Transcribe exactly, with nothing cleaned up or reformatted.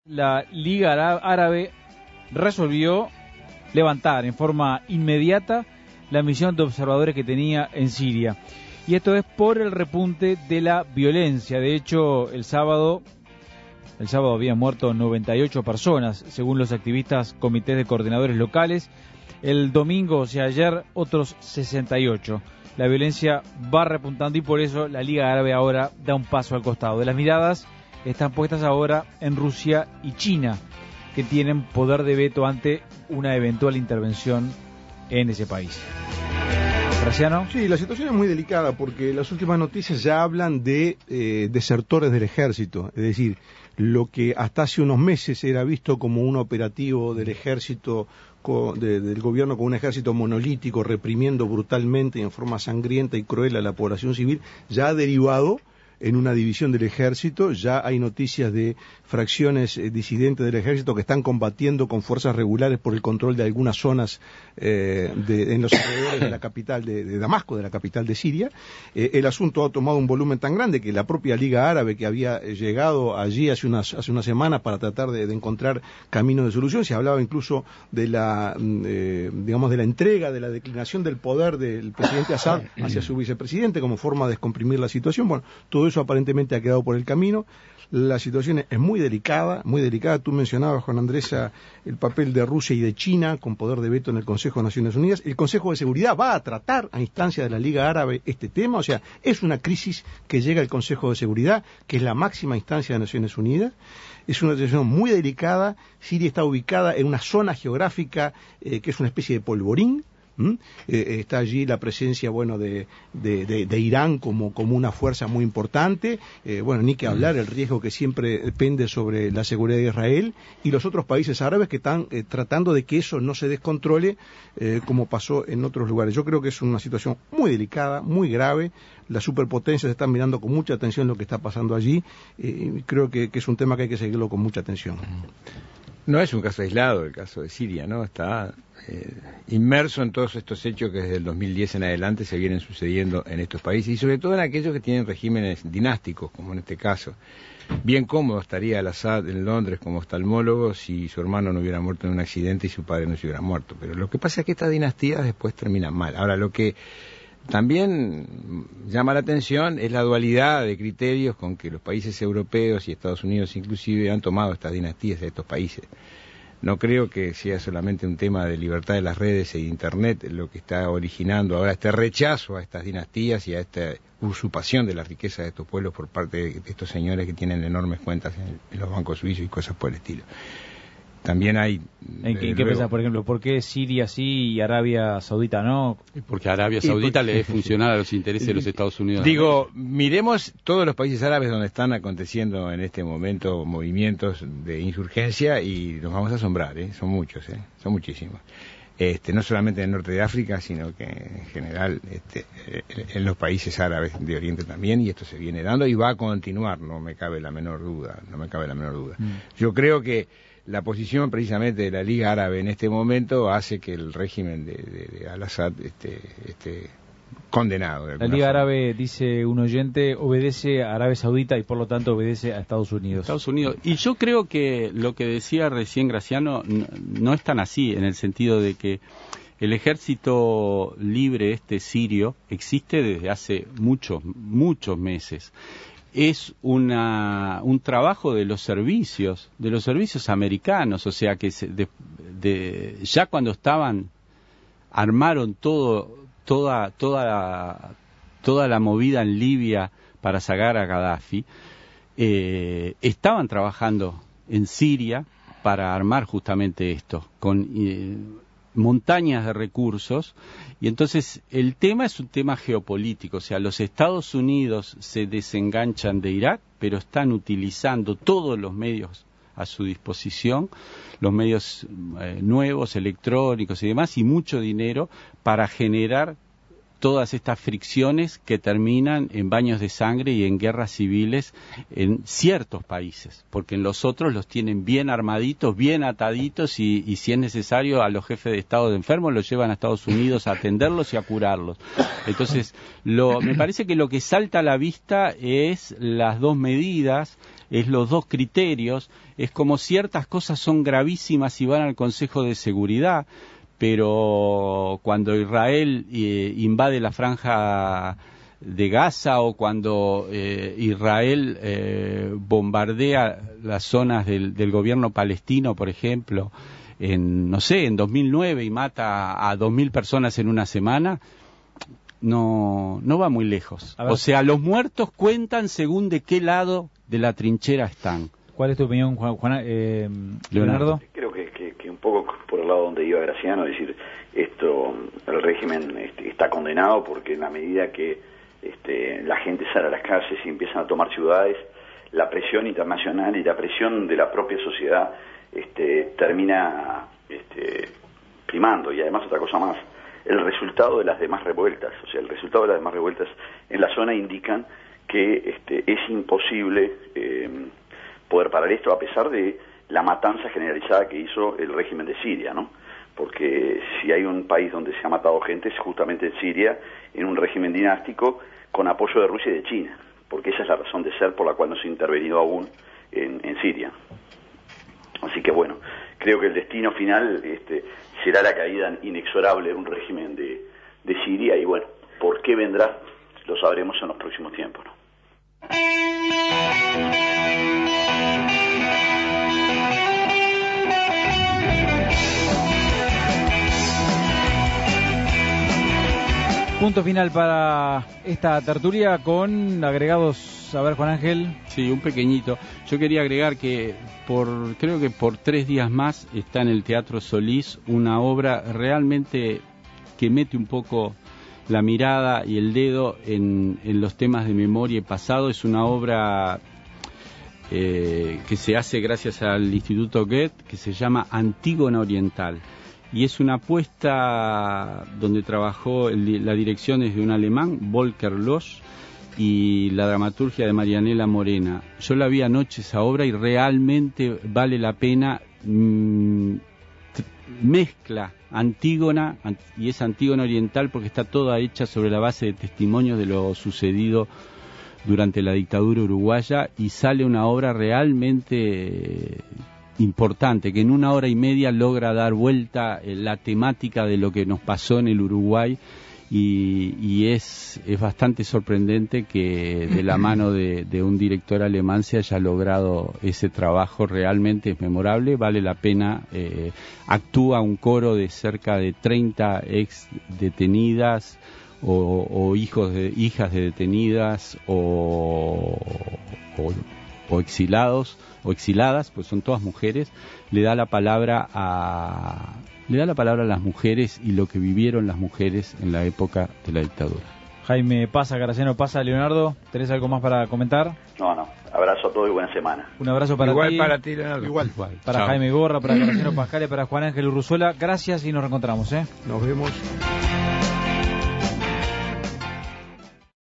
La Liga Árabe resolvió levantar en forma inmediata la misión de observadores que tenía en Siria. Y esto es por el repunte de la violencia. De hecho, el sábado, el sábado habían muerto noventa y ocho personas, según los activistas comités de coordinadores locales. El domingo, o sea, ayer, otros sesenta y ocho. La violencia va repuntando y por eso la Liga Árabe ahora da un paso al costado. De las miradas están puestas ahora en Rusia y China, que tienen poder de veto ante una eventual intervención en ese país. Graciano. Sí, la situación es muy delicada porque las últimas noticias ya hablan de eh, desertores del ejército, es decir, lo que hasta hace unos meses era visto como un operativo del ejército, con, de, del gobierno con un ejército monolítico reprimiendo brutalmente y en forma sangrienta y cruel a la población civil, ya ha derivado en una división del ejército. Ya hay noticias de fracciones eh, disidentes del ejército que están combatiendo con fuerzas regulares por el control de algunas zonas eh, de, en los alrededores de la capital de, de Damasco, de la capital de Siria. Eh, el asunto ha tomado un volumen tan grande que la propia Liga Árabe, que había llegado allí hace unas hace unas semanas para tratar de, de encontrar caminos de solución, se hablaba incluso de la eh, digamos de la entrega, de la declinación del poder del presidente Assad hacia su vicepresidente como forma de descomprimir la situación. Bueno, todo eso aparentemente ha quedado por el camino. La situación es muy delicada, muy delicada. Tú mencionabas, Juan Andrés, el papel de Rusia y de China con poder de veto en el Consejo de Naciones Unidas. El Consejo de Seguridad va a tratar a instancia de la Liga Árabe este tema, o sea, es una crisis que llega al Consejo de Seguridad, que es la máxima instancia de Naciones Unidas. Es una situación muy delicada. Siria está ubicada en una zona geográfica eh, que es una especie de polvorín. ¿Mm? Eh, está allí la presencia, bueno, de, de, de, de Irán como, como una fuerza muy importante, eh, bueno, ni que hablar el riesgo que siempre pende sobre la seguridad de Israel y los otros países árabes que están eh, tratando de que eso no se descontrole eh, como pasó en otros lugares. Yo creo que es una situación muy delicada, muy grave. Las superpotencias están mirando con mucha atención lo que está pasando allí eh, y creo que, que es un tema que hay que seguirlo con mucha atención. No es un caso aislado el caso de Siria, ¿no? Está eh, inmerso en todos estos hechos que desde el dos mil diez en adelante se vienen sucediendo en estos países y sobre todo en aquellos que tienen regímenes dinásticos, como en este caso. Bien cómodo estaría Al-Assad en Londres como oftalmólogo si su hermano no hubiera muerto en un accidente y su padre no se hubiera muerto. Pero lo que pasa es que estas dinastías después terminan mal. Ahora, lo que también llama la atención es la dualidad de criterios con que los países europeos y Estados Unidos inclusive han tomado estas dinastías de estos países. No creo que sea solamente un tema de libertad de las redes e Internet lo que está originando ahora este rechazo a estas dinastías y a esta usurpación de la riqueza de estos pueblos por parte de estos señores que tienen enormes cuentas en, en los bancos suizos y cosas por el estilo. También hay... ¿En qué, qué pensás, por ejemplo? ¿Por qué Siria sí y Arabia Saudita no? Porque Arabia Saudita le es funcional a los intereses de los Estados Unidos. Digo, miremos todos los países árabes donde están aconteciendo en este momento movimientos de insurgencia y nos vamos a asombrar, ¿eh? Son muchos, ¿eh? Son muchísimos. Este, no solamente en el norte de África, sino que en general este, en los países árabes de Oriente también, y esto se viene dando y va a continuar, no me cabe la menor duda, no me cabe la menor duda. Mm. Yo creo que la posición precisamente de la Liga Árabe en este momento hace que el régimen de, de, de Al-Assad esté, esté condenado. La Liga forma. Árabe, dice un oyente, obedece a Arabia Saudita y por lo tanto obedece a Estados Unidos. Estados Unidos. Y yo creo que lo que decía recién Graciano no, no es tan así, en el sentido de que el ejército libre este sirio existe desde hace muchos, muchos meses. Es una, un trabajo de los servicios, de los servicios americanos, o sea que se, de, de, ya cuando estaban, armaron todo, toda, toda, toda la movida en Libia para sacar a Gaddafi, eh, estaban trabajando en Siria para armar justamente esto, con eh, montañas de recursos, y entonces el tema es un tema geopolítico, o sea, los Estados Unidos se desenganchan de Irak, pero están utilizando todos los medios a su disposición, los medios eh, nuevos, electrónicos y demás, y mucho dinero para generar todas estas fricciones que terminan en baños de sangre y en guerras civiles en ciertos países, porque en los otros los tienen bien armaditos, bien ataditos y, y si es necesario a los jefes de Estado de enfermos los llevan a Estados Unidos a atenderlos y a curarlos. Entonces, lo, me parece que lo que salta a la vista es las dos medidas es los dos criterios, es como ciertas cosas son gravísimas y van al Consejo de Seguridad, pero cuando Israel eh, invade la franja de Gaza o cuando eh, Israel eh, bombardea las zonas del, del gobierno palestino, por ejemplo, en, no sé, en dos mil nueve y mata a dos mil personas en una semana, no, no va muy lejos. O sea, los muertos cuentan según de qué lado de la trinchera están. ¿Cuál es tu opinión, Juan, Juan eh, Leonardo? Creo que, que, que un poco por el lado donde iba Graciano, es decir, esto, el régimen este, está condenado porque en la medida que este, la gente sale a las calles y empiezan a tomar ciudades, la presión internacional y la presión de la propia sociedad este, termina este, primando. Y además otra cosa más, el resultado de las demás revueltas, o sea, el resultado de las demás revueltas en la zona indican que este, es imposible eh, poder parar esto a pesar de la matanza generalizada que hizo el régimen de Siria, ¿no? Porque si hay un país donde se ha matado gente es justamente en Siria, en un régimen dinástico con apoyo de Rusia y de China, porque esa es la razón de ser por la cual no se ha intervenido aún en, en Siria. Así que bueno, creo que el destino final este, será la caída inexorable de un régimen de, de Siria, y bueno, ¿por qué vendrá? Lo sabremos en los próximos tiempos, ¿no? Punto final para esta tertulia con agregados, a ver, Juan Ángel. Sí, un pequeñito. Yo quería agregar que por creo que por tres días más está en el Teatro Solís una obra realmente que mete un poco la mirada y el dedo en, en los temas de memoria y pasado. Es una obra eh, que se hace gracias al Instituto Goethe, que se llama Antígona Oriental. Y es una apuesta donde trabajó el, la dirección es de un alemán, Volker Losch, y la dramaturgia de Marianela Morena. Yo la vi anoche esa obra y realmente vale la pena. Mmm, mezcla Antígona y es Antígona Oriental porque está toda hecha sobre la base de testimonios de lo sucedido durante la dictadura uruguaya, y sale una obra realmente importante, que en una hora y media logra dar vuelta la temática de lo que nos pasó en el Uruguay, y, y es, es bastante sorprendente que de la mano de, de un director alemán se haya logrado ese trabajo. Realmente es memorable, vale la pena. Eh, actúa un coro de cerca de treinta ex detenidas o, o hijos de, hijas de detenidas o, o o exilados o exiladas, pues son todas mujeres. Le da la palabra a le da la palabra a las mujeres y lo que vivieron las mujeres en la época de la dictadura. Jaime Pasa, Graciano Pasa, Leonardo, ¿tenés algo más para comentar? No, no, abrazo a todos y buena semana. Un abrazo para Igual ti. Igual para ti, Leonardo. Igual. Igual. Para Chao. Jaime Gorra, para Graciano Pascal y para Juan Ángel Urruzuela. Gracias y nos reencontramos, ¿eh? Nos vemos.